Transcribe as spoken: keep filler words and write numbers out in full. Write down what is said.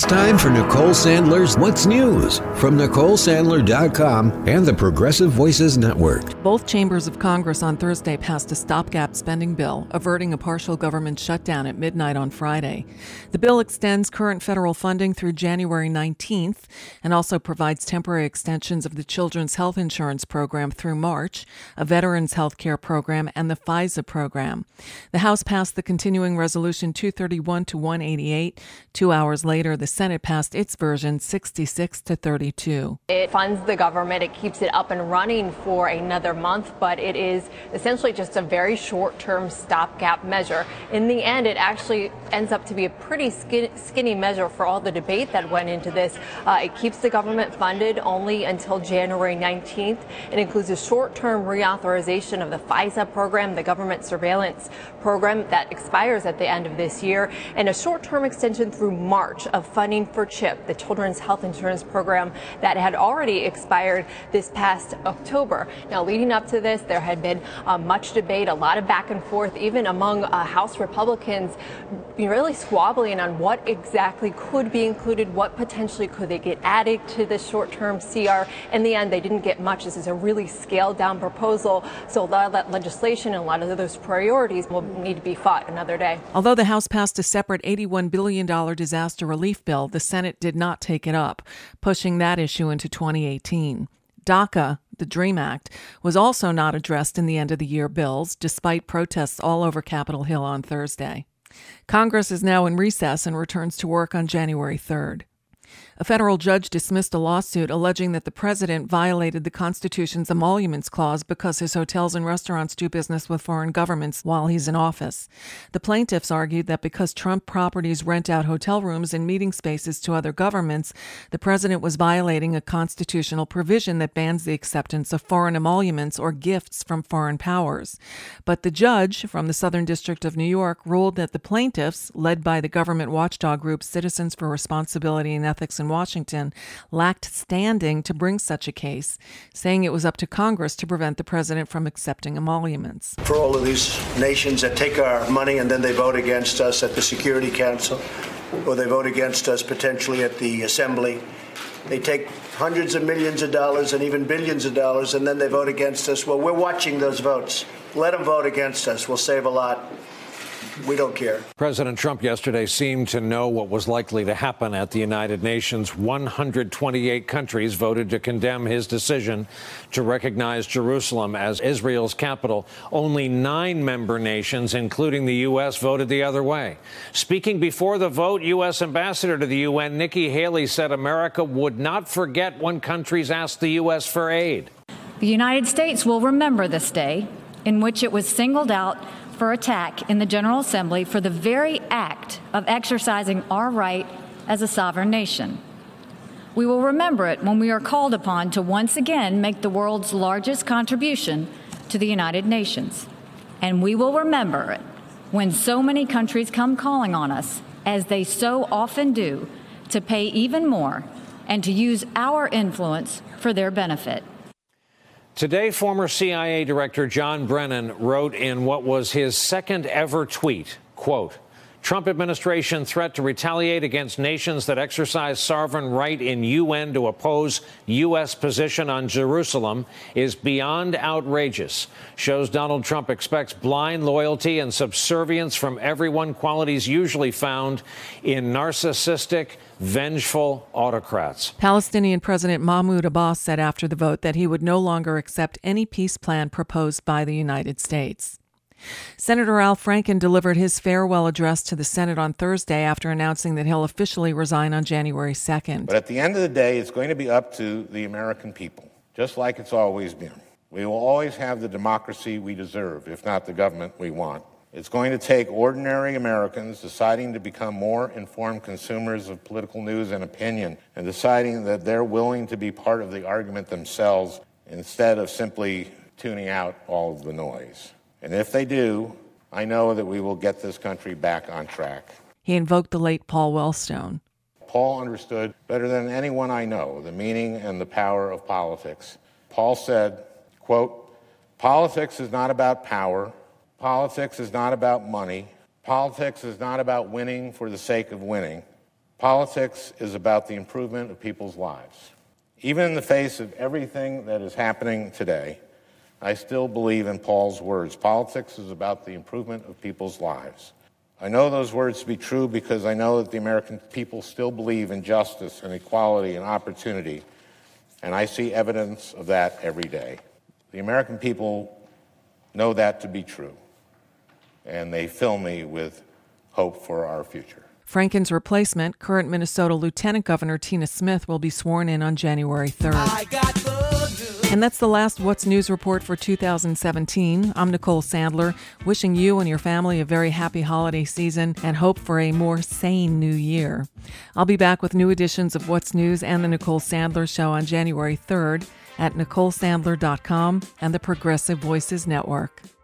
time for Nicole Sandler's What's News from Nicole Sandler dot com and the Progressive Voices Network. Both chambers of Congress on Thursday passed a stopgap spending bill, averting a partial government shutdown at midnight on Friday. The bill extends current federal funding through January nineteenth and also provides temporary extensions of the Children's Health Insurance Program through March, a Veterans Health Care Program, and the FISA program. The House passed the continuing resolution two thirty-one to one eighty-eight. Two hours later, the Senate passed its version sixty-six to thirty-two. It funds the government. It keeps it up and running for another month, but it is essentially just a very short-term stopgap measure. In the end, it actually ends up to be a pretty skinny measure for all the debate that went into this. Uh, it keeps the government funded only until January nineteenth. It includes a short-term reauthorization of the FISA program, the government surveillance program that expires at the end of this year, and a short-term extension through March of funding for CHIP, the Children's Health Insurance Program that had already expired this past October. Now, leading up to this, there had been uh, much debate, a lot of back and forth, even among uh, House Republicans, really squabbling on what exactly could be included, what potentially could they get added to the short-term C R. In the end, they didn't get much. This is a really scaled-down proposal, so a lot of that legislation and a lot of those priorities will need to be fought another day. Although the House passed a separate eighty-one billion dollars disaster relief bill, the Senate did not take it up, pushing that issue into twenty eighteen. DACA, the DREAM Act, was also not addressed in the end-of-the-year bills, despite protests all over Capitol Hill on Thursday. Congress is now in recess and returns to work on January third. A federal judge dismissed a lawsuit alleging that the president violated the Constitution's emoluments clause because his hotels and restaurants do business with foreign governments while he's in office. The plaintiffs argued that because Trump properties rent out hotel rooms and meeting spaces to other governments, the president was violating a constitutional provision that bans the acceptance of foreign emoluments or gifts from foreign powers. But the judge from the Southern District of New York ruled that the plaintiffs, led by the government watchdog group Citizens for Responsibility and Ethics in Washington, lacked standing to bring such a case, saying it was up to Congress to prevent the president from accepting emoluments. For all of these nations that take our money and then they vote against us at the Security Council, or they vote against us potentially at the Assembly, they take hundreds of millions of dollars and even billions of dollars, and then they vote against us. Well, we're watching those votes. Let them vote against us. We'll save a lot. We don't care. President Trump yesterday seemed to know what was likely to happen at the United Nations. one hundred twenty-eight countries voted to condemn his decision to recognize Jerusalem as Israel's capital. Only nine member nations, including the U S, voted the other way. Speaking before the vote, U S Ambassador to the U N, Nikki Haley, said America would not forget when countries asked the U S for aid. The United States will remember this day in which it was singled out for attack in the General Assembly for the very act of exercising our right as a sovereign nation. We will remember it when we are called upon to once again make the world's largest contribution to the United Nations. And we will remember it when so many countries come calling on us, as they so often do, to pay even more and to use our influence for their benefit. Today, former C I A Director John Brennan wrote in what was his second ever tweet, quote, Trump administration threat to retaliate against nations that exercise sovereign right in U N to oppose U S position on Jerusalem is beyond outrageous. Shows Donald Trump expects blind loyalty and subservience from everyone, qualities usually found in narcissistic, vengeful autocrats. Palestinian President Mahmoud Abbas said after the vote that he would no longer accept any peace plan proposed by the United States. Senator Al Franken delivered his farewell address to the Senate on Thursday after announcing that he'll officially resign on January second. But at the end of the day, it's going to be up to the American people, just like it's always been. We will always have the democracy we deserve, if not the government we want. It's going to take ordinary Americans deciding to become more informed consumers of political news and opinion, and deciding that they're willing to be part of the argument themselves instead of simply tuning out all of the noise. And if they do, I know that we will get this country back on track. He invoked the late Paul Wellstone. Paul understood better than anyone I know the meaning and the power of politics. Paul said, quote, politics is not about power. Politics is not about money. Politics is not about winning for the sake of winning. Politics is about the improvement of people's lives. Even in the face of everything that is happening today, I still believe in Paul's words. Politics is about the improvement of people's lives. I know those words to be true because I know that the American people still believe in justice and equality and opportunity, and I see evidence of that every day. The American people know that to be true, and they fill me with hope for our future. Franken's replacement, current Minnesota Lieutenant Governor Tina Smith, will be sworn in on January third. And that's the last What's News report for two thousand seventeen. I'm Nicole Sandler, wishing you and your family a very happy holiday season and hope for a more sane new year. I'll be back with new editions of What's News and the Nicole Sandler Show on January third at nicole sandler dot com and the Progressive Voices Network.